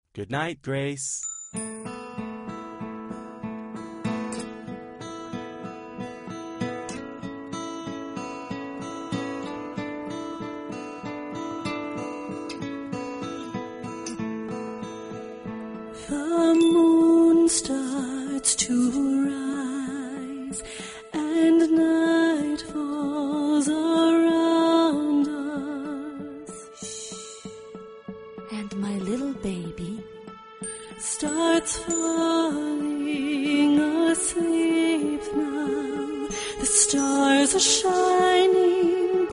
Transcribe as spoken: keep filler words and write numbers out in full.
Good night, Grace. The moon starts to rise, and night falls around us. And my little baby starts falling asleep now. The stars are shining